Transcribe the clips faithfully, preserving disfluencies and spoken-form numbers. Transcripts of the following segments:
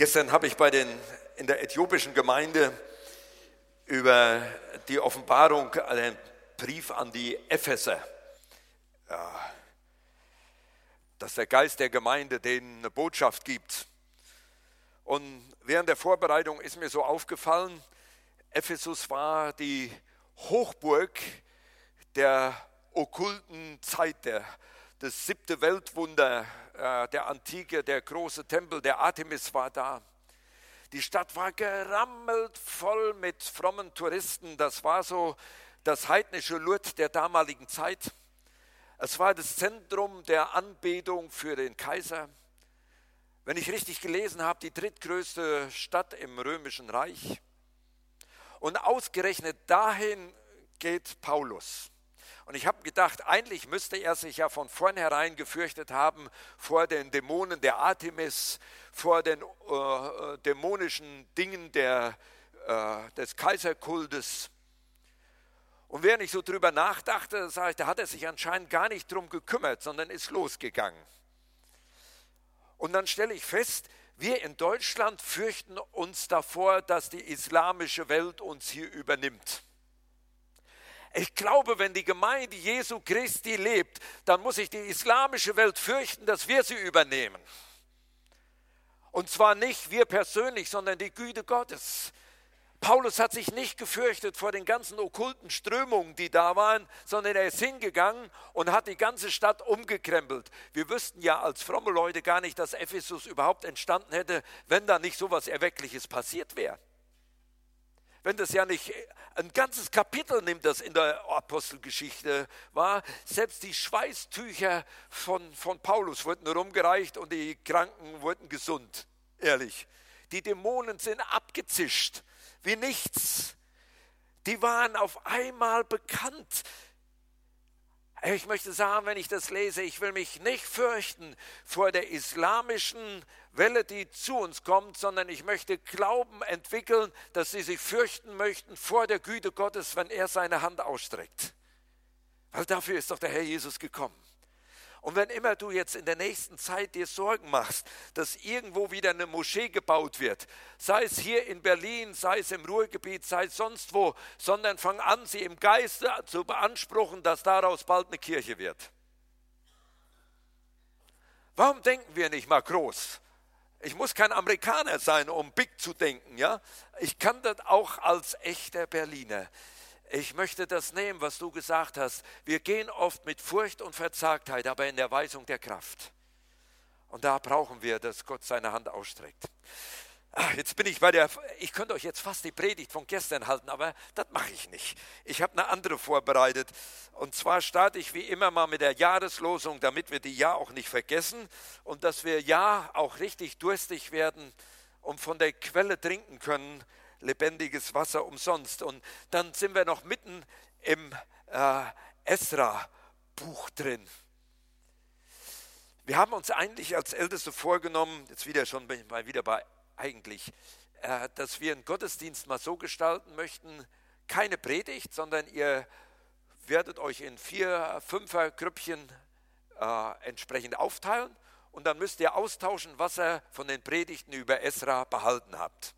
Gestern habe ich bei den, in der äthiopischen Gemeinde über die Offenbarung, einen Brief an die Epheser, ja, dass der Geist der Gemeinde denen eine Botschaft gibt. Und während der Vorbereitung ist mir so aufgefallen, Ephesus war die Hochburg der okkulten Zeit, der, das siebte Weltwunder äh, der Antike, der große Tempel der Artemis war da. Die Stadt war gerammelt voll mit frommen Touristen. Das war so das heidnische Lourdes der damaligen Zeit. Es war das Zentrum der Anbetung für den Kaiser. Wenn ich richtig gelesen habe, die drittgrößte Stadt im Römischen Reich. Und ausgerechnet dahin geht Paulus. Und ich habe gedacht, eigentlich müsste er sich ja von vornherein gefürchtet haben vor den Dämonen der Artemis, vor den äh, dämonischen Dingen der, äh, des Kaiserkultes. Und während ich so drüber nachdachte, sage ich, da hat er sich anscheinend gar nicht drum gekümmert, sondern ist losgegangen. Und dann stelle ich fest, wir in Deutschland fürchten uns davor, dass die islamische Welt uns hier übernimmt. Ich glaube, wenn die Gemeinde Jesu Christi lebt, dann muss sich die islamische Welt fürchten, dass wir sie übernehmen. Und zwar nicht wir persönlich, sondern die Güte Gottes. Paulus hat sich nicht gefürchtet vor den ganzen okkulten Strömungen, die da waren, sondern er ist hingegangen und hat die ganze Stadt umgekrempelt. Wir wüssten ja als fromme Leute gar nicht, dass Ephesus überhaupt entstanden hätte, wenn da nicht so etwas Erweckliches passiert wäre. Wenn das ja nicht ein ganzes Kapitel nimmt, das in der Apostelgeschichte war, selbst die Schweißtücher von, von Paulus wurden rumgereicht und die Kranken wurden gesund, ehrlich. Die Dämonen sind abgezischt wie nichts. Die waren auf einmal bekannt. Ich möchte sagen, wenn ich das lese, ich will mich nicht fürchten vor der islamischen Welle, die zu uns kommt, sondern ich möchte Glauben entwickeln, dass sie sich fürchten möchten vor der Güte Gottes, wenn er seine Hand ausstreckt. Weil dafür ist doch der Herr Jesus gekommen. Und wenn immer du jetzt in der nächsten Zeit dir Sorgen machst, dass irgendwo wieder eine Moschee gebaut wird, sei es hier in Berlin, sei es im Ruhrgebiet, sei es sonst wo, sondern fang an, sie im Geiste zu beanspruchen, dass daraus bald eine Kirche wird. Warum denken wir nicht mal groß? Ich muss kein Amerikaner sein, um big zu denken, ja? Ich kann das auch als echter Berliner. Ich möchte das nehmen, was du gesagt hast. Wir gehen oft mit Furcht und Verzagtheit, aber in der Weisung der Kraft. Und da brauchen wir, dass Gott seine Hand ausstreckt. Ach, jetzt bin ich bei der, ich könnte euch jetzt fast die Predigt von gestern halten, aber das mache ich nicht. Ich habe eine andere vorbereitet. Und zwar starte ich wie immer mal mit der Jahreslosung, damit wir die Ja auch nicht vergessen und dass wir Ja auch richtig durstig werden und von der Quelle trinken können, lebendiges Wasser umsonst. Und dann sind wir noch mitten im äh, Esra-Buch drin. Wir haben uns eigentlich als Älteste vorgenommen, jetzt wieder schon mal wieder bei eigentlich, äh, dass wir einen Gottesdienst mal so gestalten möchten, keine Predigt, sondern ihr werdet euch in vier, fünfer Grüppchen äh, entsprechend aufteilen und dann müsst ihr austauschen, was ihr von den Predigten über Esra behalten habt.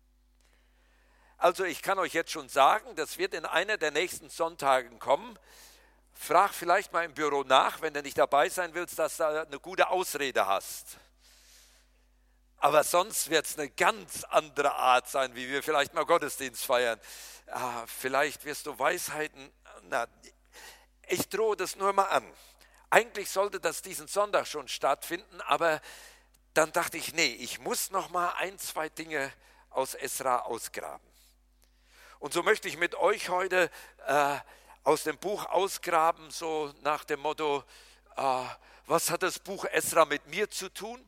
Also ich kann euch jetzt schon sagen, das wird in einer der nächsten Sonntagen kommen. Frag vielleicht mal im Büro nach, wenn du nicht dabei sein willst, dass du eine gute Ausrede hast. Aber sonst wird es eine ganz andere Art sein, wie wir vielleicht mal Gottesdienst feiern. Ah, vielleicht wirst du Weisheiten, na, ich drohe das nur mal an. Eigentlich sollte das diesen Sonntag schon stattfinden, aber dann dachte ich, nee, ich muss noch mal ein, zwei Dinge aus Esra ausgraben. Und so möchte ich mit euch heute äh, aus dem Buch ausgraben, so nach dem Motto, äh, was hat das Buch Esra mit mir zu tun?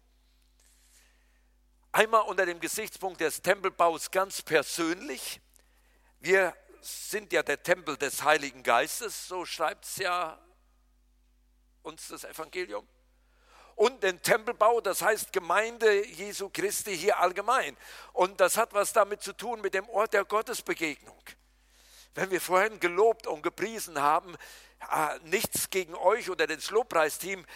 Einmal unter dem Gesichtspunkt des Tempelbaus ganz persönlich. Wir sind ja der Tempel des Heiligen Geistes, so schreibt es ja uns das Evangelium. Und den Tempelbau, das heißt Gemeinde Jesu Christi hier allgemein. Und das hat was damit zu tun mit dem Ort der Gottesbegegnung. Wenn wir vorhin gelobt und gepriesen haben, äh, nichts gegen euch oder das Lobpreisteam,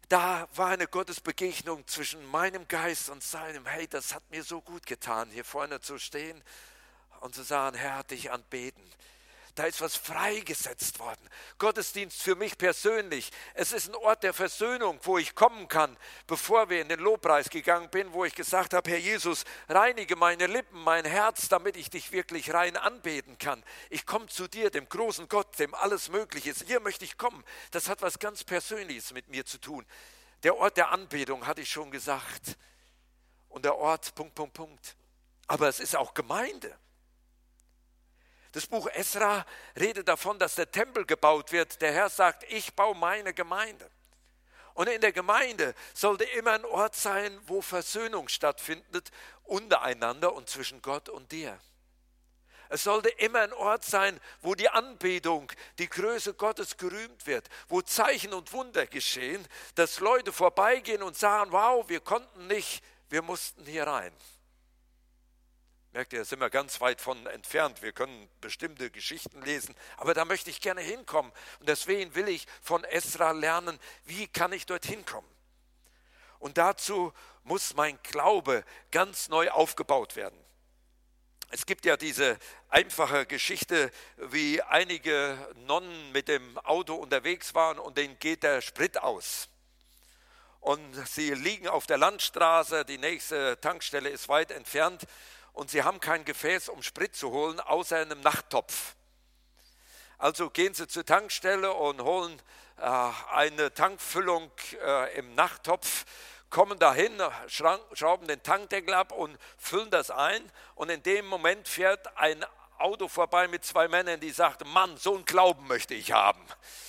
Da war eine Gottesbegegnung zwischen meinem Geist und seinem. Hey, das hat mir so gut getan, hier vorne zu stehen und zu sagen, Herr, dich anbeten. Da ist was freigesetzt worden. Gottesdienst für mich persönlich. Es ist ein Ort der Versöhnung, wo ich kommen kann, bevor wir in den Lobpreis gegangen bin, wo ich gesagt habe, Herr Jesus, reinige meine Lippen, mein Herz, damit ich dich wirklich rein anbeten kann. Ich komme zu dir, dem großen Gott, dem alles Mögliche ist. Hier möchte ich kommen. Das hat was ganz Persönliches mit mir zu tun. Der Ort der Anbetung, hatte ich schon gesagt. Und der Ort, Punkt, Punkt, Punkt. Aber es ist auch Gemeinde. Das Buch Esra redet davon, dass der Tempel gebaut wird. Der Herr sagt, ich baue meine Gemeinde. Und in der Gemeinde sollte immer ein Ort sein, wo Versöhnung stattfindet untereinander und zwischen Gott und dir. Es sollte immer ein Ort sein, wo die Anbetung, die Größe Gottes gerühmt wird, wo Zeichen und Wunder geschehen, dass Leute vorbeigehen und sagen, wow, wir konnten nicht, wir mussten hier rein. Merkt ihr, da sind wir ganz weit von entfernt. Wir können bestimmte Geschichten lesen, aber da möchte ich gerne hinkommen. Und deswegen will ich von Esra lernen, wie kann ich dorthin kommen. Und dazu muss mein Glaube ganz neu aufgebaut werden. Es gibt ja diese einfache Geschichte, wie einige Nonnen mit dem Auto unterwegs waren und denen geht der Sprit aus. Und sie liegen auf der Landstraße, die nächste Tankstelle ist weit entfernt. Und sie haben kein Gefäß, um Sprit zu holen, außer einem Nachttopf. Also gehen sie zur Tankstelle und holen äh, eine Tankfüllung äh, im Nachttopf, kommen dahin, schrauben den Tankdeckel ab und füllen das ein. Und in dem Moment fährt ein Auto vorbei mit zwei Männern, die sagten, Mann, so einen Glauben möchte ich haben.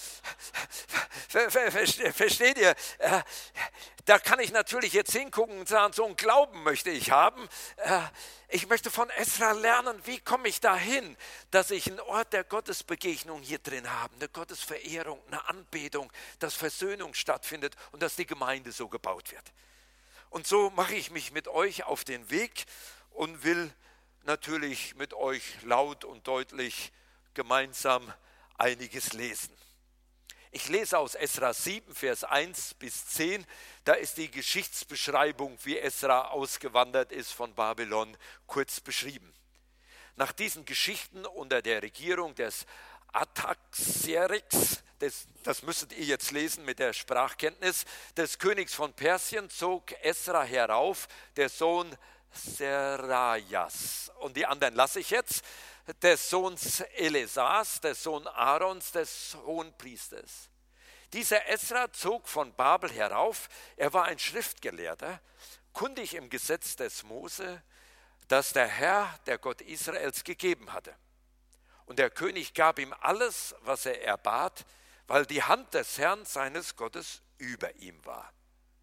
Versteht ihr? Da kann ich natürlich jetzt hingucken und sagen, so einen Glauben möchte ich haben. Ich möchte von Esra lernen, wie komme ich dahin, dass ich einen Ort der Gottesbegegnung hier drin habe, eine Gottesverehrung, eine Anbetung, dass Versöhnung stattfindet und dass die Gemeinde so gebaut wird. Und so mache ich mich mit euch auf den Weg und will natürlich mit euch laut und deutlich gemeinsam einiges lesen. Ich lese aus Esra sieben, Vers eins bis zehn, da ist die Geschichtsbeschreibung, wie Esra ausgewandert ist von Babylon, kurz beschrieben. Nach diesen Geschichten unter der Regierung des Artaxerxes, das, das müsstet ihr jetzt lesen mit der Sprachkenntnis, des Königs von Persien, zog Esra herauf, der Sohn Serajas. Und die anderen lasse ich jetzt. Des Sohns Elesas, des Sohn Aarons, des Hohenpriesters. Dieser Esra zog von Babel herauf, er war ein Schriftgelehrter, kundig im Gesetz des Mose, das der Herr, der Gott Israels, gegeben hatte. Und der König gab ihm alles, was er erbat, weil die Hand des Herrn seines Gottes über ihm war.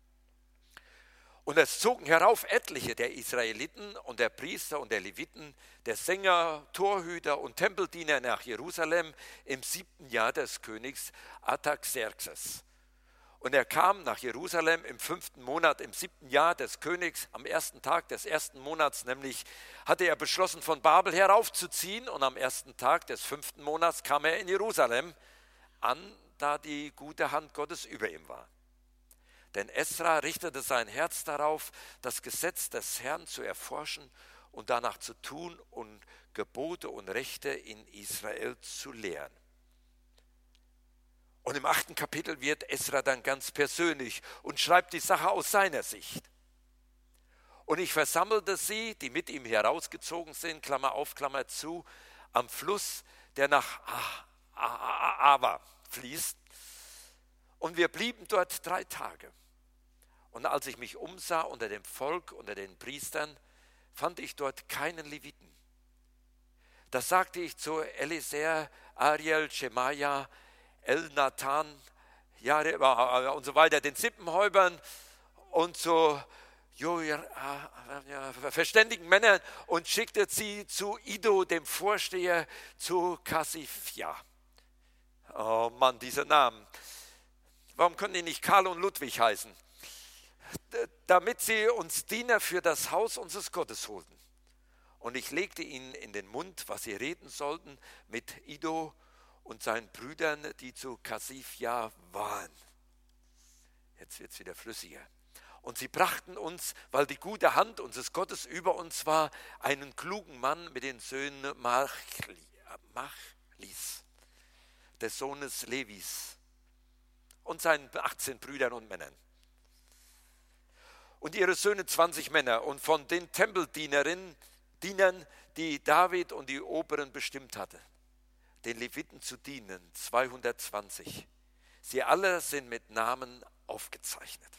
Und es zogen herauf etliche der Israeliten und der Priester und der Leviten, der Sänger, Torhüter und Tempeldiener nach Jerusalem im siebten Jahr des Königs Artaxerxes. Und er kam nach Jerusalem im fünften Monat, im siebten Jahr des Königs, am ersten Tag des ersten Monats, nämlich hatte er beschlossen, von Babel heraufzuziehen. Und am ersten Tag des fünften Monats kam er in Jerusalem an, da die gute Hand Gottes über ihm war. Denn Esra richtete sein Herz darauf, das Gesetz des Herrn zu erforschen und danach zu tun und Gebote und Rechte in Israel zu lehren. Und im achten Kapitel wird Esra dann ganz persönlich und schreibt die Sache aus seiner Sicht. Und ich versammelte sie, die mit ihm herausgezogen sind, Klammer auf, Klammer zu, am Fluss, der nach Ava fließt. Und wir blieben dort drei Tage. Und als ich mich umsah unter dem Volk, unter den Priestern, fand ich dort keinen Leviten. Da sagte ich zu Eliezer, Ariel, Schemaja, Elnathan, ja, und so weiter, den Sippenhäubern und zu jo, ja, ja, verständigen Männern und schickte sie zu Iddo, dem Vorsteher, zu Kassifja. Oh Mann, dieser Name. Warum können die nicht Karl und Ludwig heißen? Damit sie uns Diener für das Haus unseres Gottes holten. Und ich legte ihnen in den Mund, was sie reden sollten, mit Iddo und seinen Brüdern, die zu Kassifja waren. Jetzt wird es wieder flüssiger. Und sie brachten uns, weil die gute Hand unseres Gottes über uns war, einen klugen Mann mit den Söhnen Machli, Machlis, des Sohnes Levis, und seinen achtzehn Brüdern und Männern. Und ihre Söhne zwanzig Männer. Und von den Tempeldienerinnen, Dienern, die David und die Oberen bestimmt hatte, den Leviten zu dienen, zweihundertzwanzig. Sie alle sind mit Namen aufgezeichnet.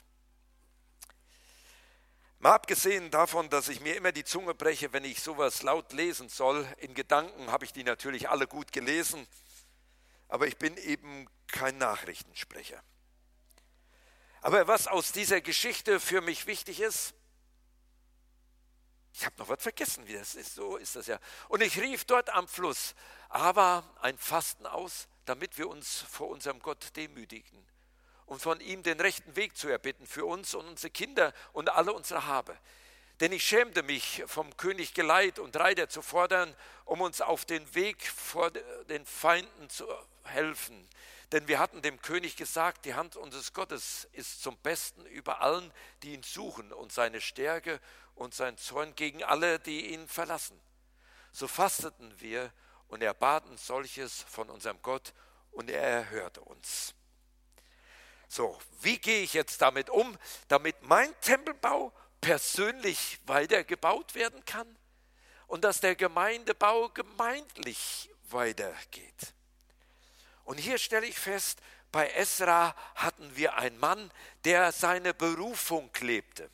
Mal abgesehen davon, dass ich mir immer die Zunge breche, wenn ich sowas laut lesen soll, in Gedanken habe ich die natürlich alle gut gelesen, aber ich bin eben kein Nachrichtensprecher. Aber was aus dieser Geschichte für mich wichtig ist, ich habe noch was vergessen, wie das ist, so ist das ja. Und ich rief dort am Fluss, aber ein Fasten aus, damit wir uns vor unserem Gott demütigen und von ihm den rechten Weg zu erbitten für uns und unsere Kinder und alle unsere Habe. Denn ich schämte mich, vom König Geleit und Reiter zu fordern, um uns auf den Weg vor den Feinden zu helfen. Denn wir hatten dem König gesagt, die Hand unseres Gottes ist zum Besten über allen, die ihn suchen, und seine Stärke und sein Zorn gegen alle, die ihn verlassen. So fasteten wir und erbaten solches von unserem Gott, und er erhörte uns. So, wie gehe ich jetzt damit um, damit mein Tempelbau persönlich weitergebaut werden kann und dass der Gemeindebau gemeindlich weitergeht? Und hier stelle ich fest, bei Esra hatten wir einen Mann, der seine Berufung lebte.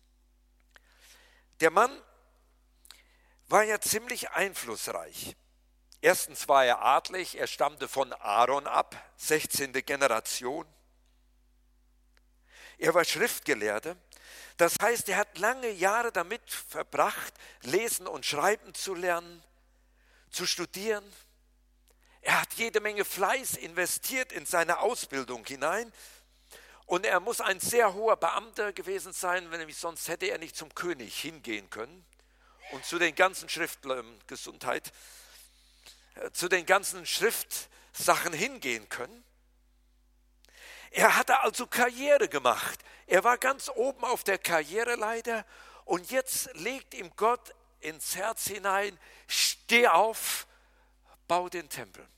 Der Mann war ja ziemlich einflussreich. Erstens war er adlig, er stammte von Aaron ab, sechzehnte Generation. Er war Schriftgelehrter, das heißt, er hat lange Jahre damit verbracht, lesen und schreiben zu lernen, zu studieren. Er hat jede Menge Fleiß investiert in seine Ausbildung hinein und er muss ein sehr hoher Beamter gewesen sein, wenn nämlich sonst hätte er nicht zum König hingehen können und zu den ganzen Schriftlern, Gesundheit, zu den ganzen Schriftsachen hingehen können. Er hatte also Karriere gemacht. Er war ganz oben auf der Karriereleiter und jetzt legt ihm Gott ins Herz hinein, steh auf, bau den Tempel.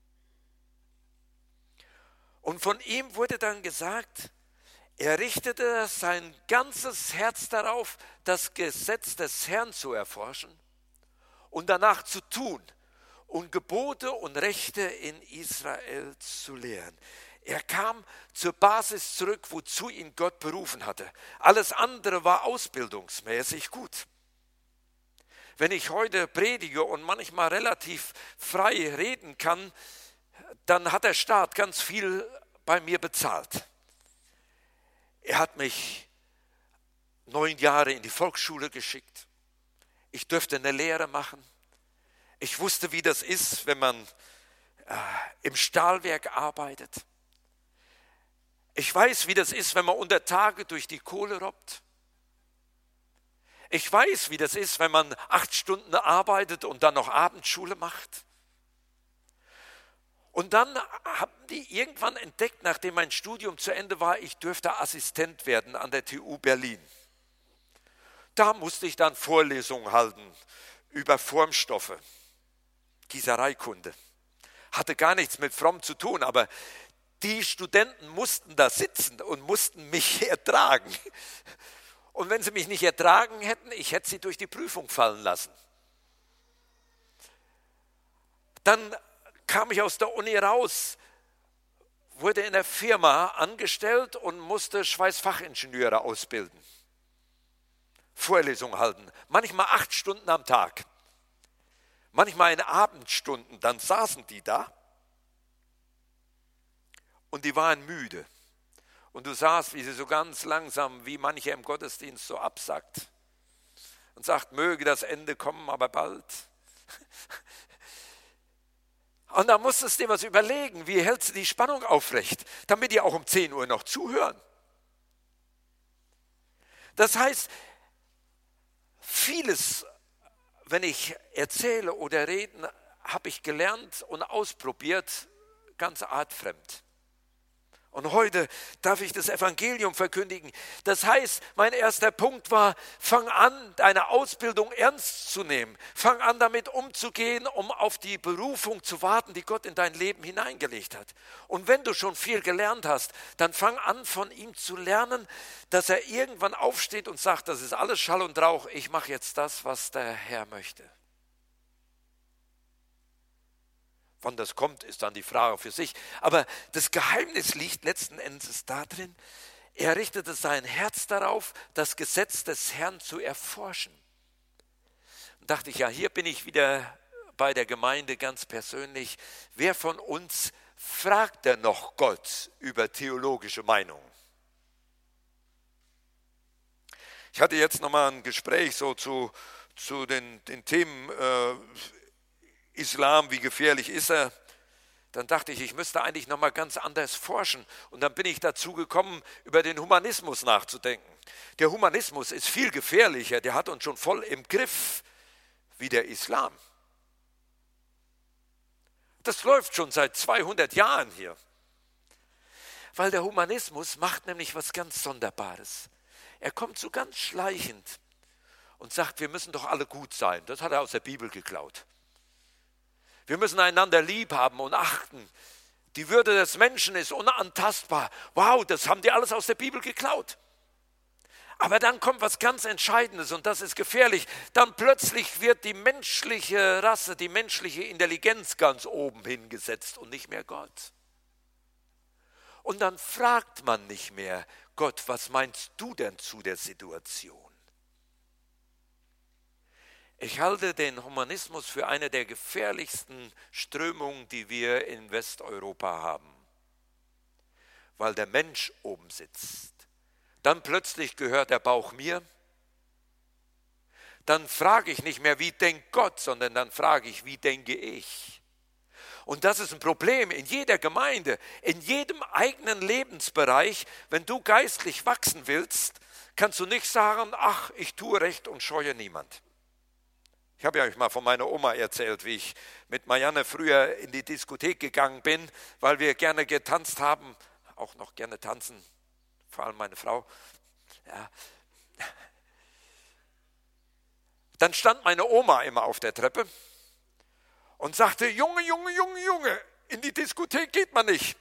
Und von ihm wurde dann gesagt, er richtete sein ganzes Herz darauf, das Gesetz des Herrn zu erforschen und danach zu tun und Gebote und Rechte in Israel zu lehren. Er kam zur Basis zurück, wozu ihn Gott berufen hatte. Alles andere war ausbildungsmäßig gut. Wenn ich heute predige und manchmal relativ frei reden kann, dann hat der Staat ganz viel bei mir bezahlt. Er hat mich neun Jahre in die Volksschule geschickt. Ich durfte eine Lehre machen. Ich wusste, wie das ist, wenn man äh, im Stahlwerk arbeitet. Ich weiß, wie das ist, wenn man unter Tage durch die Kohle robbt. Ich weiß, wie das ist, wenn man acht Stunden arbeitet und dann noch Abendschule macht. Und dann haben die irgendwann entdeckt, nachdem mein Studium zu Ende war, ich dürfte Assistent werden an der T U Berlin. Da musste ich dann Vorlesungen halten über Formstoffe, Gießereikunde. Hatte gar nichts mit fromm zu tun, aber die Studenten mussten da sitzen und mussten mich ertragen. Und wenn sie mich nicht ertragen hätten, ich hätte sie durch die Prüfung fallen lassen. Dann kam ich aus der Uni raus, wurde in der Firma angestellt und musste Schweißfachingenieure ausbilden. Vorlesungen halten, manchmal acht Stunden am Tag. Manchmal in Abendstunden, dann saßen die da und die waren müde. Und du sahst, wie sie so ganz langsam, wie mancher im Gottesdienst so absackt und sagt, möge das Ende kommen, aber bald. Und da musstest du dir was überlegen, wie hältst du die Spannung aufrecht, damit die auch um zehn Uhr noch zuhören. Das heißt, vieles, wenn ich erzähle oder rede, habe ich gelernt und ausprobiert, ganz artfremd. Und heute darf ich das Evangelium verkündigen. Das heißt, mein erster Punkt war, fang an, deine Ausbildung ernst zu nehmen. Fang an, damit umzugehen, um auf die Berufung zu warten, die Gott in dein Leben hineingelegt hat. Und wenn du schon viel gelernt hast, dann fang an, von ihm zu lernen, dass er irgendwann aufsteht und sagt, das ist alles Schall und Rauch, ich mache jetzt das, was der Herr möchte. Wann das kommt, ist dann die Frage für sich. Aber das Geheimnis liegt letzten Endes darin, er richtete sein Herz darauf, das Gesetz des Herrn zu erforschen. Und dachte ich, ja, hier bin ich wieder bei der Gemeinde ganz persönlich. Wer von uns fragt denn noch Gott über theologische Meinungen? Ich hatte jetzt nochmal ein Gespräch so zu, zu den, den Themen äh, Islam, wie gefährlich ist er? Dann dachte ich, ich müsste eigentlich nochmal ganz anders forschen. Und dann bin ich dazu gekommen, über den Humanismus nachzudenken. Der Humanismus ist viel gefährlicher, der hat uns schon voll im Griff wie der Islam. Das läuft schon seit zweihundert Jahren hier. Weil der Humanismus macht nämlich was ganz Sonderbares. Er kommt so ganz schleichend und sagt, wir müssen doch alle gut sein. Das hat er aus der Bibel geklaut. Wir müssen einander lieb haben und achten. Die Würde des Menschen ist unantastbar. Wow, das haben die alles aus der Bibel geklaut. Aber dann kommt was ganz Entscheidendes und das ist gefährlich. Dann plötzlich wird die menschliche Rasse, die menschliche Intelligenz ganz oben hingesetzt und nicht mehr Gott. Und dann fragt man nicht mehr, Gott, was meinst du denn zu der Situation? Ich halte den Humanismus für eine der gefährlichsten Strömungen, die wir in Westeuropa haben, weil der Mensch oben sitzt. Dann plötzlich gehört der Bauch mir. Dann frage ich nicht mehr, wie denkt Gott, sondern dann frage ich, wie denke ich? Und das ist ein Problem in jeder Gemeinde, in jedem eigenen Lebensbereich. Wenn du geistlich wachsen willst, kannst du nicht sagen, ach, ich tue recht und scheue niemand. Ich habe ja euch mal von meiner Oma erzählt, wie ich mit Marianne früher in die Diskothek gegangen bin, weil wir gerne getanzt haben, auch noch gerne tanzen, vor allem meine Frau. Ja. Dann stand meine Oma immer auf der Treppe und sagte, Junge, Junge, Junge, Junge, in die Diskothek geht man nicht.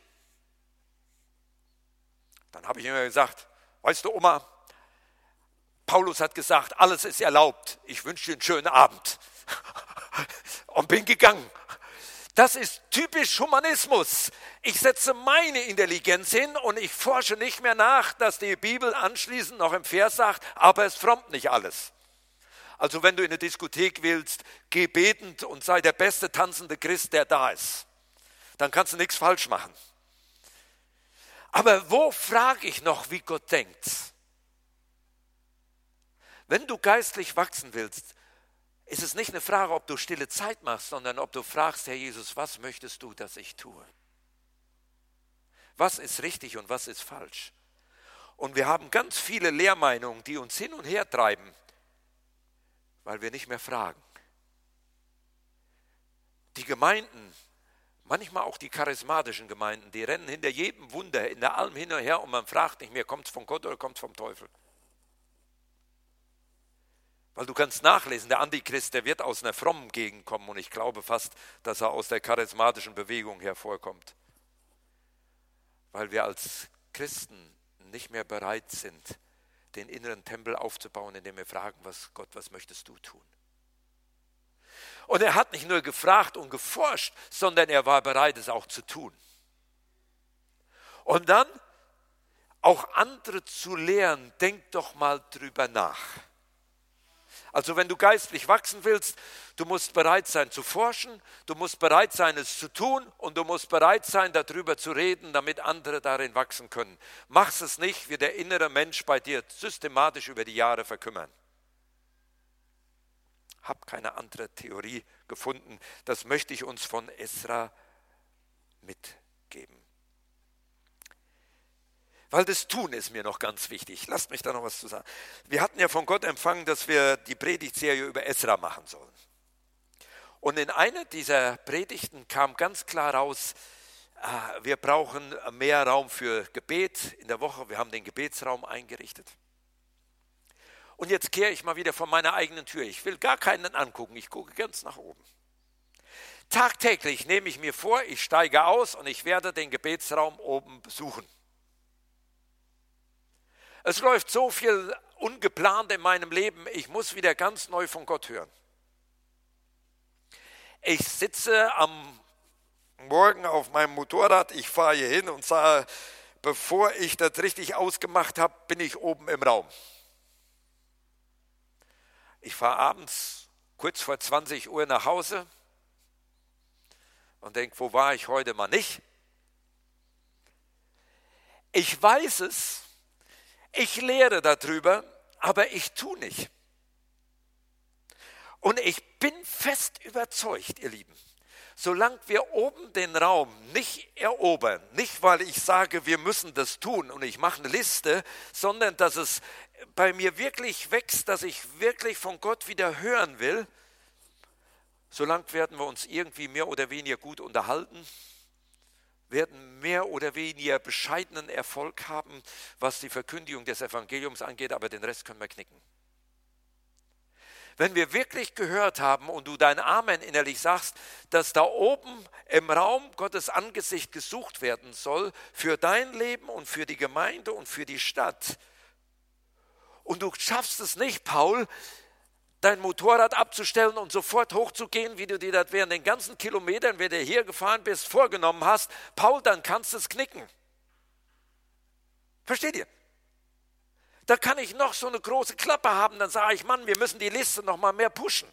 Dann habe ich immer gesagt, weißt du, Oma, Paulus hat gesagt, alles ist erlaubt. Ich wünsche dir einen schönen Abend. Und bin gegangen. Das ist typisch Humanismus. Ich setze meine Intelligenz hin und ich forsche nicht mehr nach, dass die Bibel anschließend noch im Vers sagt, aber es frommt nicht alles. Also wenn du in eine Diskothek willst, geh betend und sei der beste tanzende Christ, der da ist. Dann kannst du nichts falsch machen. Aber wo frage ich noch, wie Gott denkt? Wenn du geistlich wachsen willst, ist es nicht eine Frage, ob du stille Zeit machst, sondern ob du fragst, Herr Jesus, was möchtest du, dass ich tue? Was ist richtig und was ist falsch? Und wir haben ganz viele Lehrmeinungen, die uns hin und her treiben, weil wir nicht mehr fragen. Die Gemeinden, manchmal auch die charismatischen Gemeinden, die rennen hinter jedem Wunder, in der allem hin und her und man fragt nicht mehr, kommt es von Gott oder kommt es vom Teufel? Weil du kannst nachlesen, der Antichrist, der wird aus einer frommen Gegend kommen und ich glaube fast, dass er aus der charismatischen Bewegung hervorkommt. Weil wir als Christen nicht mehr bereit sind, den inneren Tempel aufzubauen, indem wir fragen, was Gott, was möchtest du tun? Und er hat nicht nur gefragt und geforscht, sondern er war bereit, es auch zu tun. Und dann auch andere zu lehren, denk doch mal drüber nach. Also wenn du geistlich wachsen willst, du musst bereit sein zu forschen, du musst bereit sein, es zu tun und du musst bereit sein, darüber zu reden, damit andere darin wachsen können. Mach's es nicht, wie der innere Mensch bei dir systematisch über die Jahre verkümmern. Hab keine andere Theorie gefunden. Das möchte ich uns von Esra mitgeben. Weil das Tun ist mir noch ganz wichtig. Lasst mich da noch was zu sagen. Wir hatten ja von Gott empfangen, dass wir die Predigtserie über Esra machen sollen. Und in einer dieser Predigten kam ganz klar raus, Wir brauchen mehr Raum für Gebet in der Woche. Wir haben den Gebetsraum eingerichtet. Und jetzt kehre ich mal wieder von meiner eigenen Tür. Ich will gar keinen angucken. Ich gucke ganz nach oben. Tagtäglich nehme ich mir vor, ich steige aus und ich werde den Gebetsraum oben besuchen. Es läuft so viel ungeplant in meinem Leben. Ich muss wieder ganz neu von Gott hören. Ich sitze am Morgen auf meinem Motorrad. Ich fahre hier hin und sage, bevor ich das richtig ausgemacht habe, bin ich oben im Raum. Ich fahre abends kurz vor zwanzig Uhr nach Hause und denke, wo war ich heute mal nicht? Ich weiß es, ich lehre darüber, aber ich tue nicht. Und ich bin fest überzeugt, ihr Lieben, solange wir oben den Raum nicht erobern, nicht weil ich sage, wir müssen das tun und ich mache eine Liste, sondern dass es bei mir wirklich wächst, dass ich wirklich von Gott wieder hören will, solange werden wir uns irgendwie mehr oder weniger gut unterhalten, werden mehr oder weniger bescheidenen Erfolg haben, was die Verkündigung des Evangeliums angeht, aber den Rest können wir knicken. Wenn wir wirklich gehört haben und du dein Amen innerlich sagst, dass da oben im Raum Gottes Angesicht gesucht werden soll für dein Leben und für die Gemeinde und für die Stadt, und du schaffst es nicht, Paul, dein Motorrad abzustellen und sofort hochzugehen, wie du dir das während den ganzen Kilometern, wenn du hier gefahren bist, vorgenommen hast, Paul, dann kannst du es knicken. Versteht ihr? Da kann ich noch so eine große Klappe haben, dann sage ich, Mann, wir müssen die Liste noch mal mehr pushen.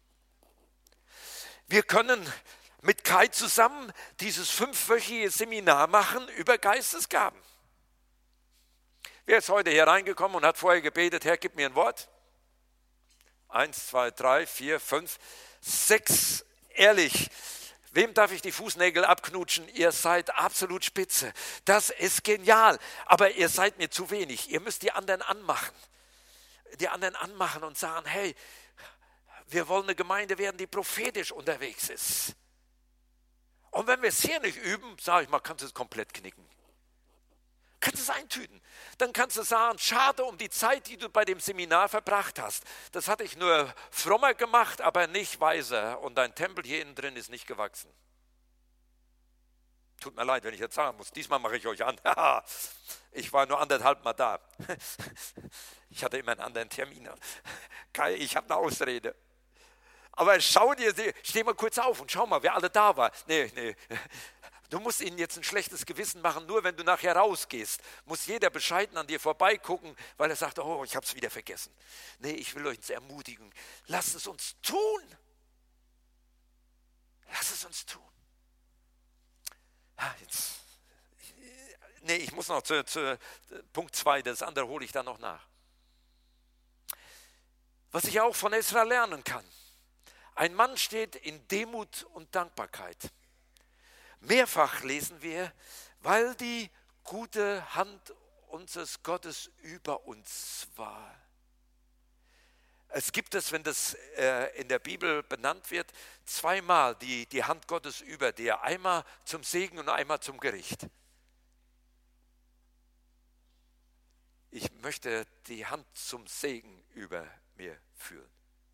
Wir können mit Kai zusammen dieses fünfwöchige Seminar machen über Geistesgaben. Wer ist heute hier reingekommen und hat vorher gebetet, Herr, gib mir ein Wort? Eins, zwei, drei, vier, fünf, sechs, ehrlich. Wem darf ich die Fußnägel abknutschen? Ihr seid absolut spitze. Das ist genial. Aber ihr seid mir zu wenig. Ihr müsst die anderen anmachen. Die anderen anmachen und sagen, hey, wir wollen eine Gemeinde werden, die prophetisch unterwegs ist. Und wenn wir es hier nicht üben, sage ich mal, kannst du es komplett knicken. Kannst du es eintüten. Dann kannst du sagen, schade um die Zeit, die du bei dem Seminar verbracht hast. Das hatte ich nur frommer gemacht, aber nicht weiser. Und dein Tempel hier innen drin ist nicht gewachsen. Tut mir leid, wenn ich jetzt sagen muss. Diesmal mache ich euch an. Ich war nur anderthalb Mal da. Ich hatte immer einen anderen Termin. Kai, ich habe eine Ausrede. Aber schau dir, steh mal kurz auf und schau mal, wer alle da war. Nee, nee. Du musst ihnen jetzt ein schlechtes Gewissen machen, nur wenn du nachher rausgehst. Muss jeder bescheiden an dir vorbeigucken, weil er sagt, oh, ich habe es wieder vergessen. Nee, ich will euch ermutigen. Lasst es uns tun. Lasst es uns tun. Ah, jetzt. Nee, ich muss noch zu, zu Punkt zwei, das andere hole ich dann noch nach. Was ich auch von Esra lernen kann. Ein Mann steht in Demut und Dankbarkeit. Mehrfach lesen wir, weil die gute Hand unseres Gottes über uns war. Es gibt es, wenn das äh, in der Bibel benannt wird, zweimal die, die Hand Gottes über dir, einmal zum Segen und einmal zum Gericht. Ich möchte die Hand zum Segen über mir führen.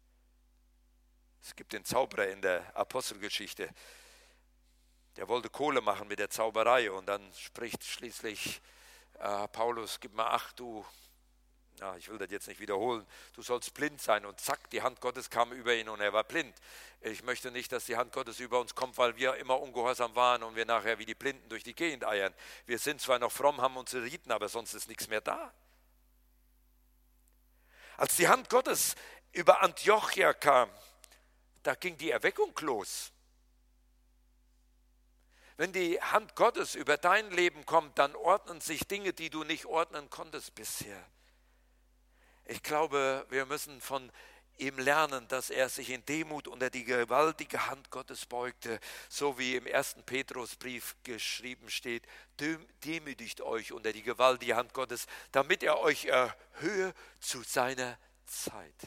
Es gibt den Zauberer in der Apostelgeschichte, der wollte Kohle machen mit der Zauberei und dann spricht schließlich äh, Paulus, gib mal acht, du, na, ich will das jetzt nicht wiederholen, du sollst blind sein, und zack, die Hand Gottes kam über ihn und er war blind. Ich möchte nicht, dass die Hand Gottes über uns kommt, weil wir immer ungehorsam waren und wir nachher wie die Blinden durch die Gegend eiern. Wir sind zwar noch fromm, haben unsere Riten, aber sonst ist nichts mehr da. Als die Hand Gottes über Antiochia kam, da ging die Erweckung los. Wenn die Hand Gottes über dein Leben kommt, dann ordnen sich Dinge, die du nicht ordnen konntest bisher. Ich glaube, wir müssen von ihm lernen, dass er sich in Demut unter die gewaltige Hand Gottes beugte, so wie im ersten Petrusbrief geschrieben steht, demütigt euch unter die gewaltige Hand Gottes, damit er euch erhöhe zu seiner Zeit.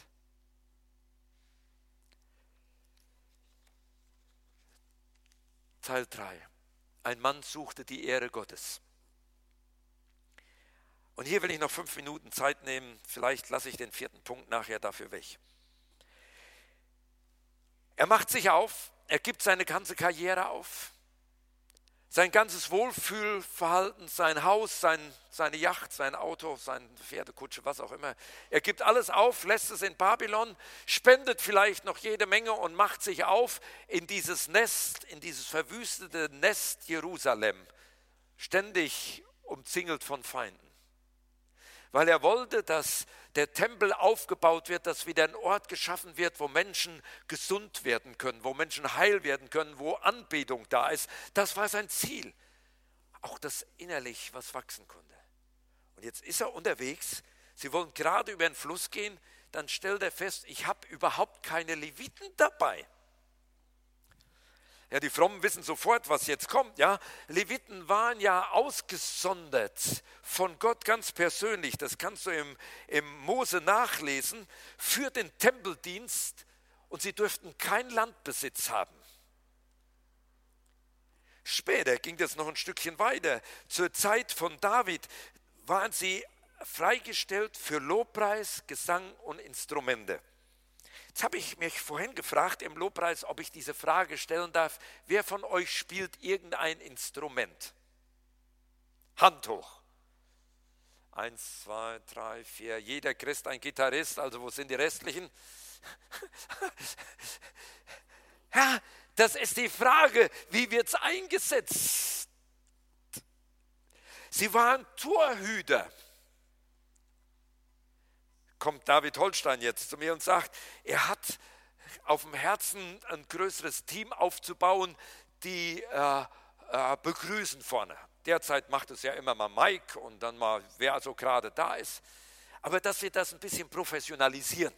Teil drei. Ein Mann suchte die Ehre Gottes. Und hier will ich noch fünf Minuten Zeit nehmen. Vielleicht lasse ich den vierten Punkt nachher dafür weg. Er macht sich auf, er gibt seine ganze Karriere auf. Sein ganzes Wohlfühlverhalten, sein Haus, sein, seine Yacht, sein Auto, seine Pferdekutsche, was auch immer. Er gibt alles auf, lässt es in Babylon, spendet vielleicht noch jede Menge und macht sich auf in dieses Nest, in dieses verwüstete Nest Jerusalem, ständig umzingelt von Feinden. Weil er wollte, dass der Tempel aufgebaut wird, dass wieder ein Ort geschaffen wird, wo Menschen gesund werden können, wo Menschen heil werden können, wo Anbetung da ist. Das war sein Ziel. Auch das innerlich was wachsen konnte. Und jetzt ist er unterwegs. Sie wollen gerade über den Fluss gehen. Dann stellt er fest, ich habe überhaupt keine Leviten dabei. Ja, die Frommen wissen sofort, was jetzt kommt. Ja, Leviten waren ja ausgesondert von Gott ganz persönlich. Das kannst du im, im Mose nachlesen für den Tempeldienst. Und sie durften keinen Landbesitz haben. Später ging das noch ein Stückchen weiter. Zur Zeit von David waren sie freigestellt für Lobpreis, Gesang und Instrumente. Jetzt habe ich mich vorhin gefragt im Lobpreis, ob ich diese Frage stellen darf. Wer von euch spielt irgendein Instrument? Hand hoch. Eins, zwei, drei, vier. Jeder Christ ein Gitarrist, also wo sind die restlichen? Ja, das ist die Frage, wie wird es eingesetzt? Sie waren Torhüter. Kommt David Holstein jetzt zu mir und sagt, er hat auf dem Herzen ein größeres Team aufzubauen, die äh, äh, begrüßen vorne. Derzeit macht es ja immer mal Mike und dann mal, wer also gerade da ist. Aber dass wir das ein bisschen professionalisieren.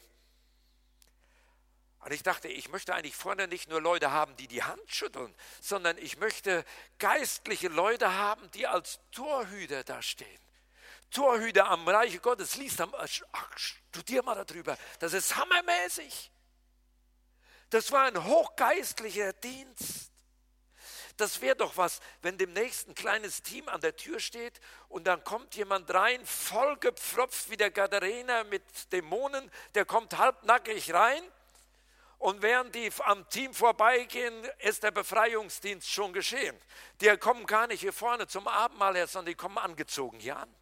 Und ich dachte, ich möchte eigentlich vorne nicht nur Leute haben, die die Hand schütteln, sondern ich möchte geistliche Leute haben, die als Torhüter da stehen. Torhüter am Reiche Gottes, liest am, ach, studier mal darüber, das ist hammermäßig. Das war ein hochgeistlicher Dienst. Das wäre doch was, wenn demnächst ein kleines Team an der Tür steht und dann kommt jemand rein, vollgepfropft wie der Gadarener mit Dämonen, der kommt halbnackig rein und während die am Team vorbeigehen, ist der Befreiungsdienst schon geschehen. Die kommen gar nicht hier vorne zum Abendmahl her, sondern die kommen angezogen hier an.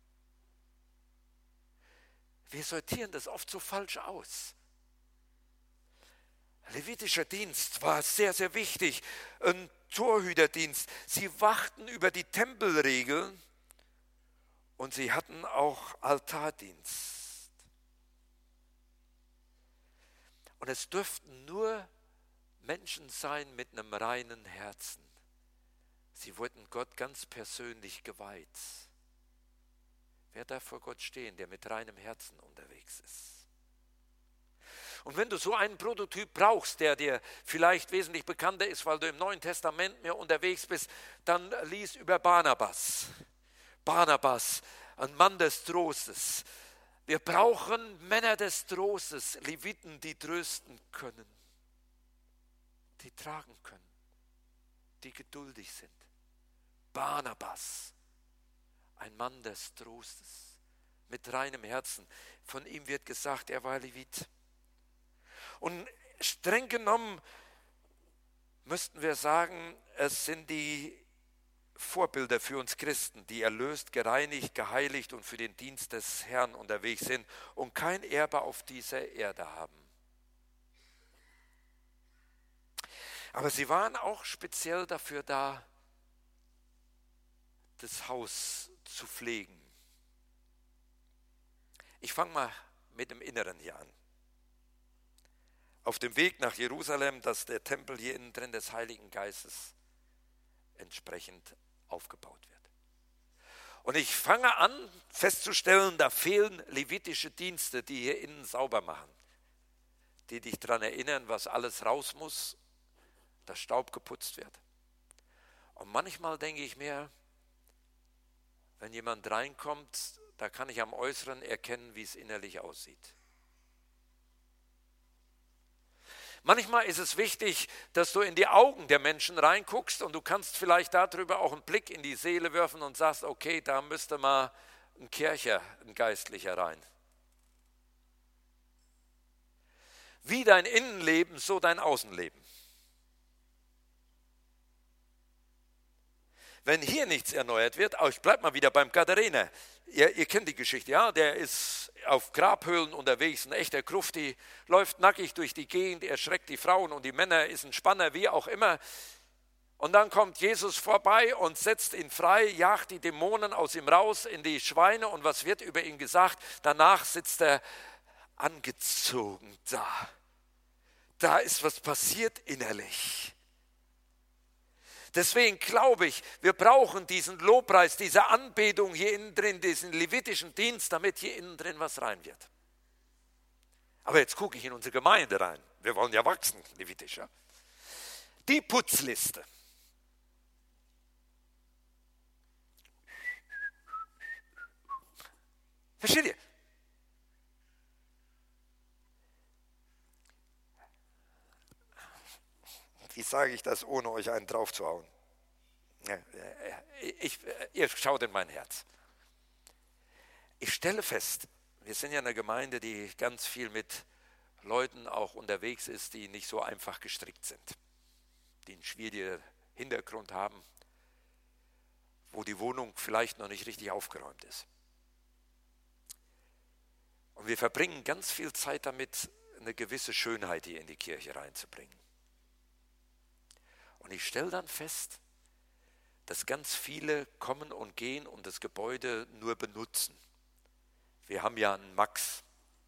Wir sortieren das oft so falsch aus. Levitischer Dienst war sehr, sehr wichtig. Ein Torhüterdienst. Sie wachten über die Tempelregeln und sie hatten auch Altardienst. Und es dürften nur Menschen sein mit einem reinen Herzen. Sie wurden Gott ganz persönlich geweiht. Wer darf vor Gott stehen, der mit reinem Herzen unterwegs ist? Und wenn du so einen Prototyp brauchst, der dir vielleicht wesentlich bekannter ist, weil du im Neuen Testament mehr unterwegs bist, dann lies über Barnabas. Barnabas, ein Mann des Trostes. Wir brauchen Männer des Trostes, Leviten, die trösten können, die tragen können, die geduldig sind. Barnabas. Ein Mann des Trostes, mit reinem Herzen. Von ihm wird gesagt, er war Levit. Und streng genommen müssten wir sagen, es sind die Vorbilder für uns Christen, die erlöst, gereinigt, geheiligt und für den Dienst des Herrn unterwegs sind und kein Erbe auf dieser Erde haben. Aber sie waren auch speziell dafür da, das Haus zu pflegen. Ich fange mal mit dem Inneren hier an. Auf dem Weg nach Jerusalem, dass der Tempel hier innen drin des Heiligen Geistes entsprechend aufgebaut wird. Und ich fange an festzustellen, da fehlen levitische Dienste, die hier innen sauber machen, die dich daran erinnern, was alles raus muss, dass Staub geputzt wird. Und manchmal denke ich mir, wenn jemand reinkommt, da kann ich am Äußeren erkennen, wie es innerlich aussieht. Manchmal ist es wichtig, dass du in die Augen der Menschen reinguckst und du kannst vielleicht darüber auch einen Blick in die Seele werfen und sagst, okay, da müsste mal ein Kircher, ein Geistlicher rein. Wie dein Innenleben, so dein Außenleben. Wenn hier nichts erneuert wird, ich bleib mal wieder beim Gadarener. Ihr, ihr kennt die Geschichte, ja? Der ist auf Grabhöhlen unterwegs, ein echter Grufti, läuft nackig durch die Gegend, erschreckt die Frauen und die Männer, ist ein Spanner, wie auch immer. Und dann kommt Jesus vorbei und setzt ihn frei, jagt die Dämonen aus ihm raus in die Schweine. Und was wird über ihn gesagt? Danach sitzt er angezogen da. Da ist was passiert innerlich. Deswegen glaube ich, wir brauchen diesen Lobpreis, diese Anbetung hier innen drin, diesen levitischen Dienst, damit hier innen drin was rein wird. Aber jetzt gucke ich in unsere Gemeinde rein. Wir wollen ja wachsen, levitisch. Ja? Die Putzliste. Versteht ihr? Wie sage ich das, ohne euch einen drauf zu hauen? Ich, ihr schaut in mein Herz. Ich stelle fest, wir sind ja eine Gemeinde, die ganz viel mit Leuten auch unterwegs ist, die nicht so einfach gestrickt sind, die einen schwierigen Hintergrund haben, wo die Wohnung vielleicht noch nicht richtig aufgeräumt ist. Und wir verbringen ganz viel Zeit damit, eine gewisse Schönheit hier in die Kirche reinzubringen. Und ich stelle dann fest, dass ganz viele kommen und gehen und das Gebäude nur benutzen. Wir haben ja einen Max.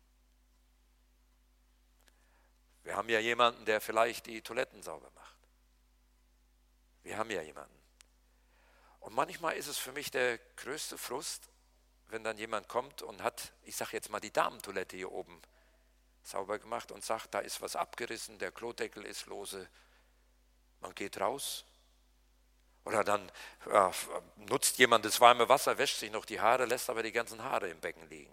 Wir haben ja jemanden, der vielleicht die Toiletten sauber macht. Wir haben ja jemanden. Und manchmal ist es für mich der größte Frust, wenn dann jemand kommt und hat, ich sage jetzt mal, die Damentoilette hier oben sauber gemacht und sagt, da ist was abgerissen, der Klodeckel ist lose. Man geht raus oder dann äh, nutzt jemand das warme Wasser, wäscht sich noch die Haare, lässt aber die ganzen Haare im Becken liegen.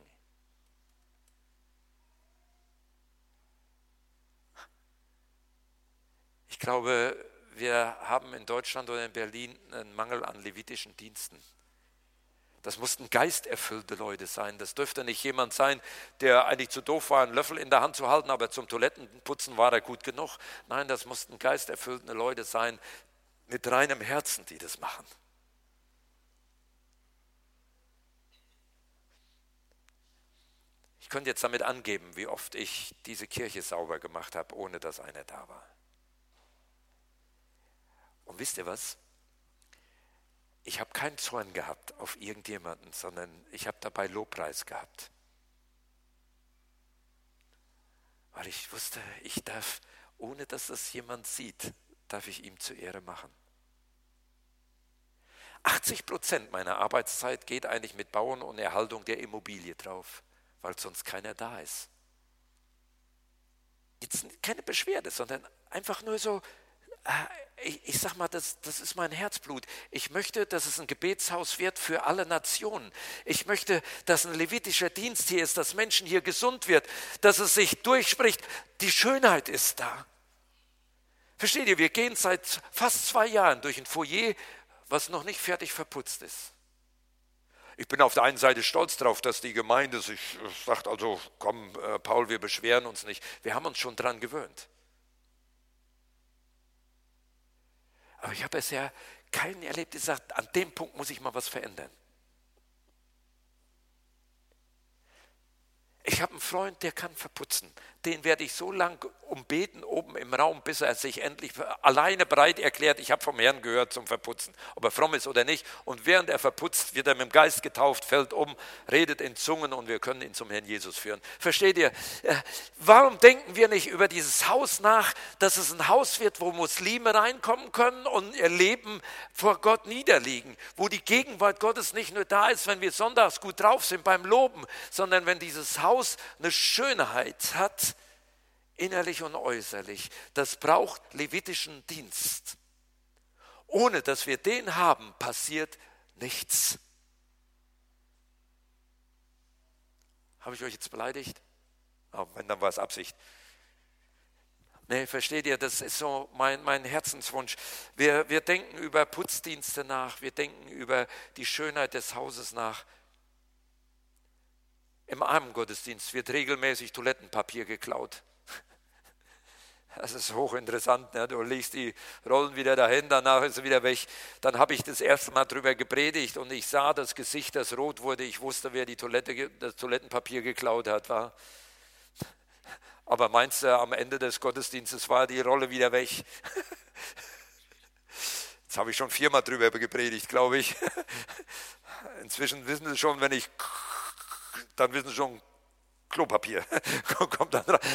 Ich glaube, wir haben in Deutschland oder in Berlin einen Mangel an levitischen Diensten. Das mussten geisterfüllte Leute sein. Das dürfte nicht jemand sein, der eigentlich zu doof war, einen Löffel in der Hand zu halten, aber zum Toilettenputzen war er gut genug. Nein, das mussten geisterfüllte Leute sein, mit reinem Herzen, die das machen. Ich könnte jetzt damit angeben, wie oft ich diese Kirche sauber gemacht habe, ohne dass einer da war. Und wisst ihr was? Ich habe keinen Zorn gehabt auf irgendjemanden, sondern ich habe dabei Lobpreis gehabt. Weil ich wusste, ich darf, ohne dass das jemand sieht, darf ich ihm zur Ehre machen. achtzig Prozent meiner Arbeitszeit geht eigentlich mit Bauen und Erhaltung der Immobilie drauf, weil sonst keiner da ist. Jetzt keine Beschwerde, sondern einfach nur so, ich, ich sag mal, das, das ist mein Herzblut. Ich möchte, dass es ein Gebetshaus wird für alle Nationen. Ich möchte, dass ein levitischer Dienst hier ist, dass Menschen hier gesund wird, dass es sich durchspricht. Die Schönheit ist da. Versteht ihr, wir gehen seit fast zwei Jahren durch ein Foyer, was noch nicht fertig verputzt ist. Ich bin auf der einen Seite stolz darauf, dass die Gemeinde sich sagt, also komm, Paul, wir beschweren uns nicht. Wir haben uns schon dran gewöhnt. Aber ich habe bisher keinen erlebt, der sagt, an dem Punkt muss ich mal was verändern. Ich habe einen Freund, der kann verputzen. Den werde ich so lang umbeten oben im Raum, bis er sich endlich alleine bereit erklärt. Ich habe vom Herrn gehört zum Verputzen, ob er fromm ist oder nicht. Und während er verputzt, wird er mit dem Geist getauft, fällt um, redet in Zungen und wir können ihn zum Herrn Jesus führen. Versteht ihr? Warum denken wir nicht über dieses Haus nach, dass es ein Haus wird, wo Muslime reinkommen können und ihr Leben vor Gott niederlegen, wo die Gegenwart Gottes nicht nur da ist, wenn wir sonntags gut drauf sind beim Loben, sondern wenn dieses Haus eine Schönheit hat, innerlich und äußerlich. Das braucht levitischen Dienst. Ohne dass wir den haben, passiert nichts. Habe ich euch jetzt beleidigt? Oh, wenn, dann war es Absicht. Nee, versteht ihr, das ist so mein, mein Herzenswunsch. Wir, wir denken über Putzdienste nach, wir denken über die Schönheit des Hauses nach. Im Armengottesdienst wird regelmäßig Toilettenpapier geklaut. Das ist hochinteressant. Ne? Du legst die Rollen wieder dahin, danach ist sie wieder weg. Dann habe ich das erste Mal drüber gepredigt und ich sah das Gesicht, das rot wurde. Ich wusste, wer die Toilette, das Toilettenpapier geklaut hat. War. Aber meinst du, am Ende des Gottesdienstes war die Rolle wieder weg? Jetzt habe ich schon viermal drüber gepredigt, glaube ich. Inzwischen wissen sie schon, wenn ich, dann wissen sie schon, Klopapier kommt dann rein.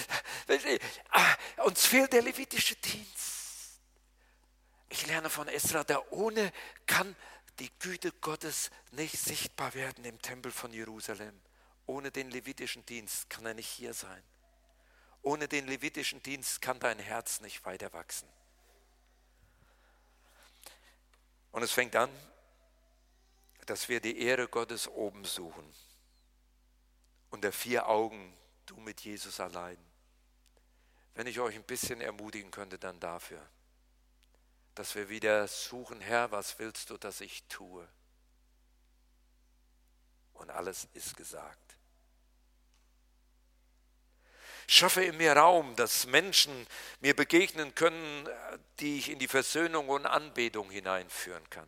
Uns fehlt der levitische Dienst. Ich lerne von Esra, da ohne kann die Güte Gottes nicht sichtbar werden im Tempel von Jerusalem. Ohne den levitischen Dienst kann er nicht hier sein. Ohne den levitischen Dienst kann dein Herz nicht weiter wachsen. Und es fängt an, dass wir die Ehre Gottes oben suchen. Unter vier Augen, du mit Jesus allein. Wenn ich euch ein bisschen ermutigen könnte, dann dafür, dass wir wieder suchen, Herr, was willst du, dass ich tue? Und alles ist gesagt. Schaffe in mir Raum, dass Menschen mir begegnen können, die ich in die Versöhnung und Anbetung hineinführen kann.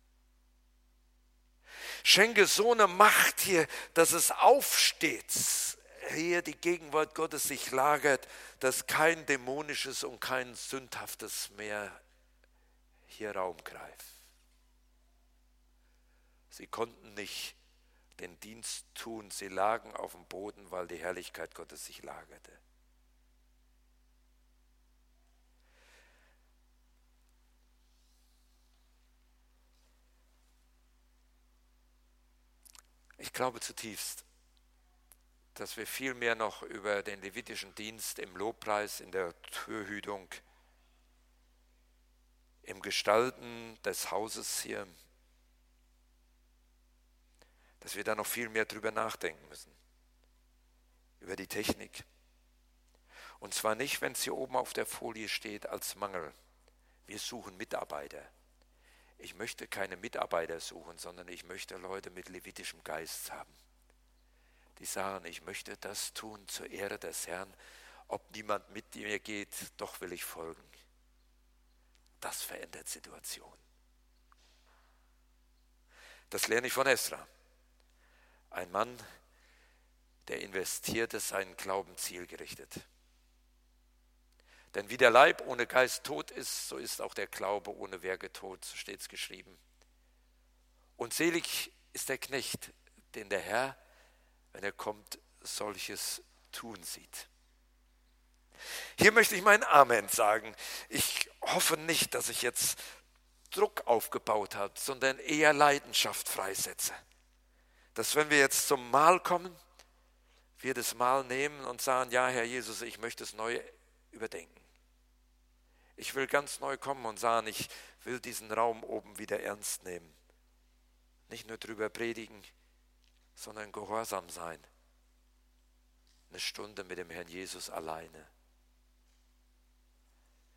Schenke so eine Macht hier, dass es aufsteht, hier die Gegenwart Gottes sich lagert, dass kein dämonisches und kein sündhaftes mehr hier Raum greift. Sie konnten nicht den Dienst tun, sie lagen auf dem Boden, weil die Herrlichkeit Gottes sich lagerte. Ich glaube zutiefst, dass wir viel mehr noch über den levitischen Dienst im Lobpreis, in der Türhütung, im Gestalten des Hauses hier, dass wir da noch viel mehr drüber nachdenken müssen, über die Technik. Und zwar nicht, wenn es hier oben auf der Folie steht, als Mangel. Wir suchen Mitarbeiter. Ich möchte keine Mitarbeiter suchen, sondern ich möchte Leute mit levitischem Geist haben. Die sagen, ich möchte das tun zur Ehre des Herrn. Ob niemand mit mir geht, doch will ich folgen. Das verändert Situationen. Das lerne ich von Esra. Ein Mann, der investierte seinen Glauben zielgerichtet. Denn wie der Leib ohne Geist tot ist, so ist auch der Glaube ohne Werke tot, so steht es geschrieben. Und selig ist der Knecht, den der Herr, wenn er kommt, solches tun sieht. Hier möchte ich mein Amen sagen. Ich hoffe nicht, dass ich jetzt Druck aufgebaut habe, sondern eher Leidenschaft freisetze. Dass wenn wir jetzt zum Mahl kommen, wir das Mahl nehmen und sagen, ja Herr Jesus, ich möchte es neu überdenken. Ich will ganz neu kommen und sagen, ich will diesen Raum oben wieder ernst nehmen. Nicht nur drüber predigen, sondern gehorsam sein. Eine Stunde mit dem Herrn Jesus alleine.